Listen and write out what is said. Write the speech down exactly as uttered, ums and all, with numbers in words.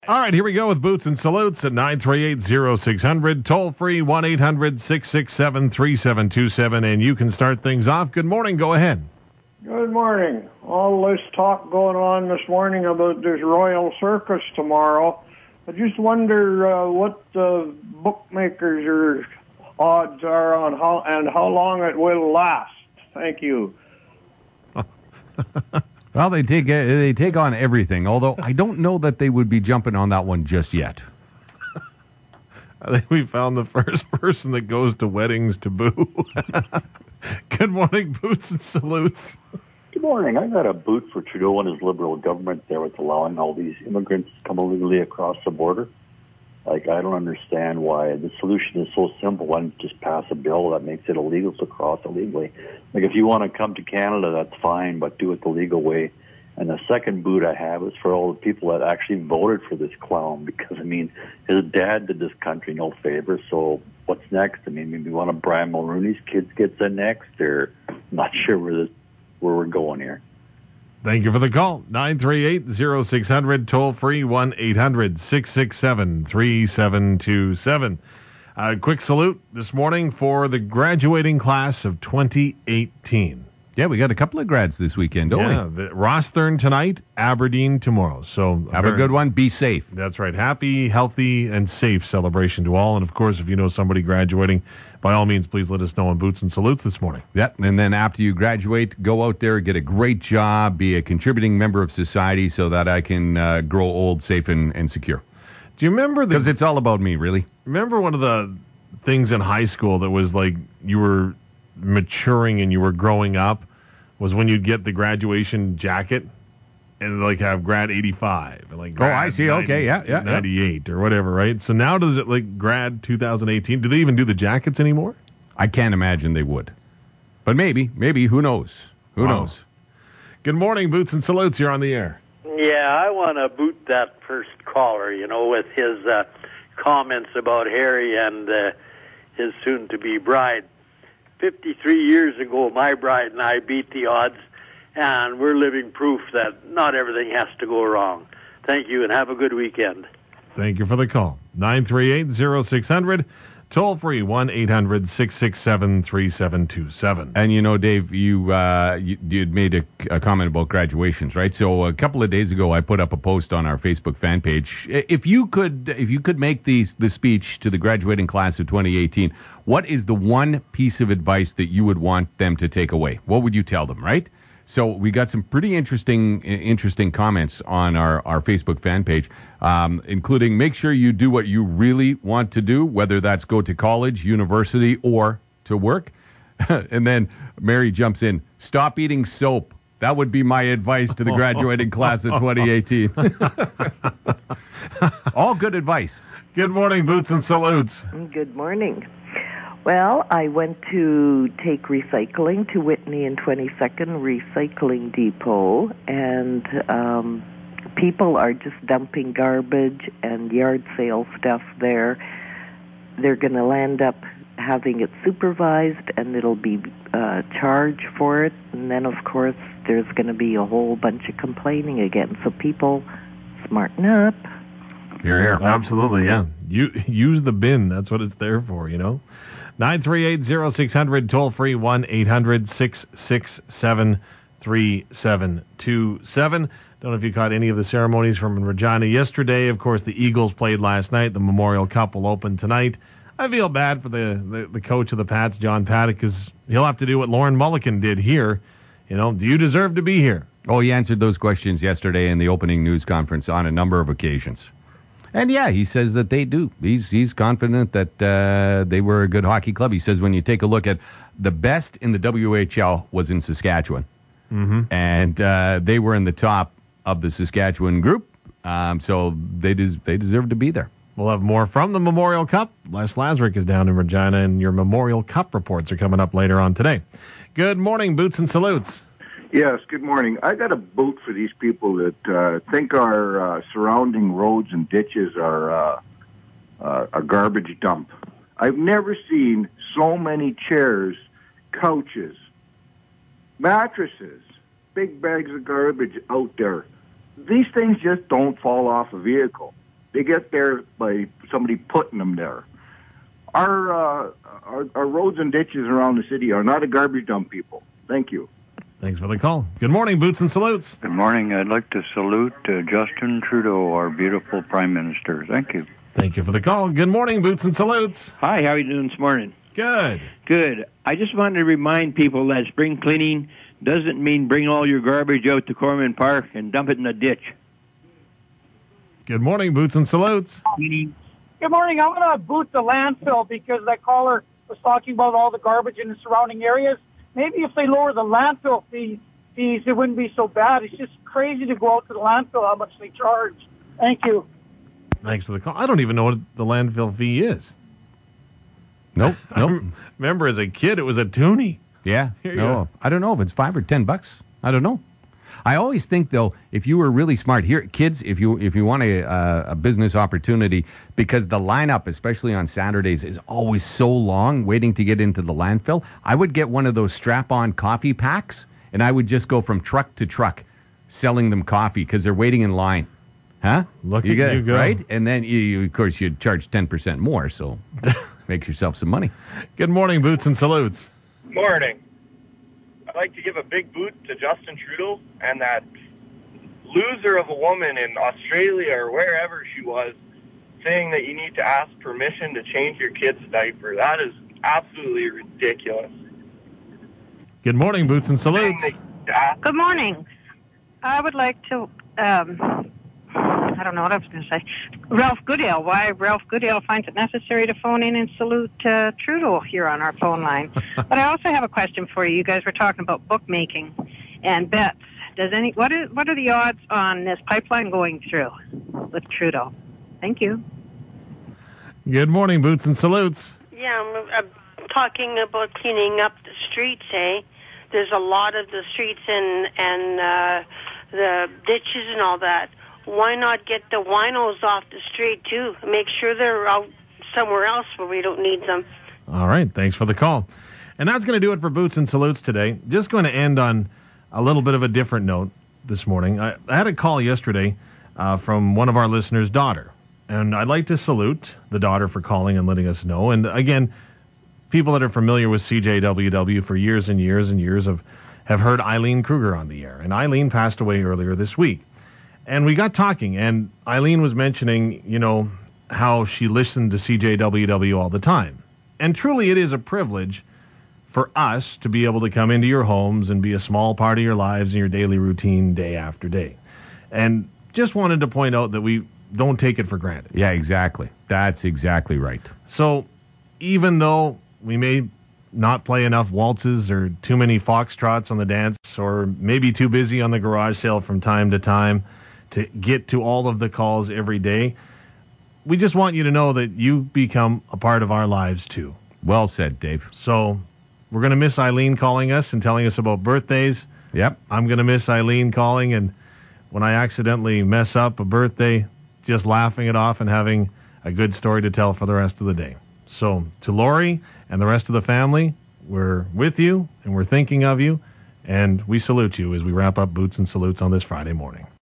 All right, here we go with Boots and Salutes at nine three eight, oh six hundred. Toll free one eight hundred, six six seven, three seven two seven. And you can start things off. Good morning. Go ahead. Good morning. All this talk going on this morning about this Royal Circus tomorrow. I just wonder uh, what the bookmakers' are odds are on how and how long it will last. Thank you. Well, they take uh, they take on everything, although I don't know that they would be jumping on that one just yet. I think we found the first person that goes to weddings to boo. Good morning, Boots and Salutes. Good morning. I got a boot for Trudeau and his Liberal government there with allowing all these immigrants to come illegally across the border. Like, I don't understand why the solution is so simple. Why don't you just pass a bill that makes it illegal to cross illegally? Like, if you want to come to Canada, that's fine, but do it the legal way. And the second boot I have is for all the people that actually voted for this clown, because, I mean, his dad did this country no favor, so what's next? I mean, maybe one of Brian Mulroney's kids gets in next, or I'm not sure where, this, where we're going here. Thank you for the call. nine three eight, oh six hundred, toll free one eight hundred, six six seven, three seven two seven. A quick salute this morning for the graduating class of twenty eighteen. Yeah, we got a couple of grads this weekend, don't yeah, we? The Rosthern tonight, Aberdeen tomorrow. So have a good one. Be safe. That's right. Happy, healthy, and safe celebration to all. And of course, if you know somebody graduating, by all means, please let us know on Boots and Salutes this morning. Yep, and then after you graduate, go out there, get a great job, be a contributing member of society so that I can uh, grow old, safe, and, and secure. Do you remember the... Because it's all about me, really. Remember one of the things in high school that was like you were maturing and you were growing up was when you'd get the graduation jacket and like have grad eighty-five and like grad oh I see ninety, okay yeah yeah ninety-eight yeah. or whatever, right? So now does it like grad two thousand eighteen? Do they even do the jackets anymore? I can't imagine they would, but maybe maybe who knows who wow. knows. Good morning, Boots and Salutes. You're on the air. Yeah, I want to boot that first caller, you know, with his uh, comments about Harry and uh, his soon-to-be bride. fifty-three years ago, my bride and I beat the odds, and we're living proof that not everything has to go wrong. Thank you, and have a good weekend. Thank you for the call. nine three eight, oh six hundred, toll free one eight hundred, six six seven, three seven two seven. And you know, Dave, you uh, you you'd made a, a comment about graduations, right? So a couple of days ago, I put up a post on our Facebook fan page. If you could, if you could make the the speech to the graduating class of twenty eighteen, what is the one piece of advice that you would want them to take away? What would you tell them, right? So we got some pretty interesting interesting comments on our, our Facebook fan page, um, including make sure you do what you really want to do, whether that's go to college, university, or to work. And then Mary jumps in, stop eating soap. That would be my advice to the graduating class of twenty eighteen. All good advice. Good morning, Boots and Salutes. Good morning. Well, I went to take recycling to Whitney and twenty-second Recycling Depot, and um, people are just dumping garbage and yard sale stuff there. They're going to land up having it supervised, and it'll be uh, charged for it. And then, of course, there's going to be a whole bunch of complaining again. So people, smarten up. You're here. Absolutely, yeah. You use the bin. That's what it's there for, you know. nine three eight, oh six hundred, toll free one eight hundred, six six seven, three seven two seven. Don't know if you caught any of the ceremonies from Regina yesterday. Of course, the Eagles played last night. The Memorial Cup will open tonight. I feel bad for the, the, the coach of the Pats, John Paddock, because he'll have to do what Lauren Mulliken did here. You know, do you deserve to be here? Oh, he answered those questions yesterday in the opening news conference on a number of occasions. And yeah, he says that they do. He's he's confident that uh, they were a good hockey club. He says when you take a look at the best in the W H L was in Saskatchewan. Mm-hmm. And uh, they were in the top of the Saskatchewan group. Um, so they des- they deserve to be there. We'll have more from the Memorial Cup. Les Lazarick is down in Regina, and your Memorial Cup reports are coming up later on today. Good morning, Boots and Salutes. Yes, good morning. I got a boot for these people that uh, think our uh, surrounding roads and ditches are uh, uh, a garbage dump. I've never seen so many chairs, couches, mattresses, big bags of garbage out there. These things just don't fall off a vehicle. They get there by somebody putting them there. Our, uh, our our roads and ditches around the city are not a garbage dump, people. Thank you. Thanks for the call. Good morning, Boots and Salutes. Good morning. I'd like to salute uh, Justin Trudeau, our beautiful Prime Minister. Thank you. Thank you for the call. Good morning, Boots and Salutes. Hi, how are you doing this morning? Good. Good. I just wanted to remind people that spring cleaning doesn't mean bring all your garbage out to Corman Park and dump it in a ditch. Good morning, Boots and Salutes. Good morning. I'm going to boot the landfill because that caller was talking about all the garbage in the surrounding areas. Maybe if they lower the landfill fees, fees, it wouldn't be so bad. It's just crazy to go out to the landfill how much they charge. Thank you. Thanks for the call. I don't even know what the landfill fee is. Nope. Nope. Remember, as a kid, it was a toonie. Yeah. Here you No. go. I don't know if it's five or ten bucks. I don't know. I always think, though, if you were really smart here, kids, if you if you want a uh, a business opportunity, because the lineup, especially on Saturdays, is always so long, waiting to get into the landfill, I would get one of those strap-on coffee packs, and I would just go from truck to truck, selling them coffee because they're waiting in line. Huh? Look you at get, you go. Right? And then, you, you, of course, you'd charge ten percent more, so make yourself some money. Good morning, Boots and Salutes. Morning. I'd like to give a big boot to Justin Trudeau and that loser of a woman in Australia or wherever she was saying that you need to ask permission to change your kid's diaper. That is absolutely ridiculous. Good morning, Boots and Salutes. Good morning. I would like to, um, I don't know what I was going to say. Ralph Goodale. Why Ralph Goodale finds it necessary to phone in and salute uh, Trudeau here on our phone line. But I also have a question for you. You guys were talking about bookmaking and bets. Does any what is what are the odds on this pipeline going through with Trudeau? Thank you. Good morning, Boots and Salutes. Yeah, I'm, I'm talking about cleaning up the streets, eh? There's a lot of the streets and, and uh, the ditches and all that. Why not get the winos off the street, too? Make sure they're out somewhere else where we don't need them. All right, thanks for the call. And that's going to do it for Boots and Salutes today. Just going to end on a little bit of a different note this morning. I, I had a call yesterday uh, from one of our listeners' daughter. And I'd like to salute the daughter for calling and letting us know. And again, people that are familiar with C J W W for years and years and years have, have heard Eileen Kruger on the air. And Eileen passed away earlier this week. And we got talking, and Eileen was mentioning, you know, how she listened to C J W W all the time. And truly, it is a privilege for us to be able to come into your homes and be a small part of your lives and your daily routine day after day. And just wanted to point out that we don't take it for granted. Yeah, exactly. That's exactly right. So even though we may not play enough waltzes or too many foxtrots on the dance, or maybe too busy on the garage sale from time to time to get to all of the calls every day, we just want you to know that you become a part of our lives too. Well said, Dave. So we're going to miss Eileen calling us and telling us about birthdays. Yep. I'm going to miss Eileen calling, and when I accidentally mess up a birthday, just laughing it off and having a good story to tell for the rest of the day. So to Lori and the rest of the family, we're with you and we're thinking of you, and we salute you as we wrap up Boots and Salutes on this Friday morning.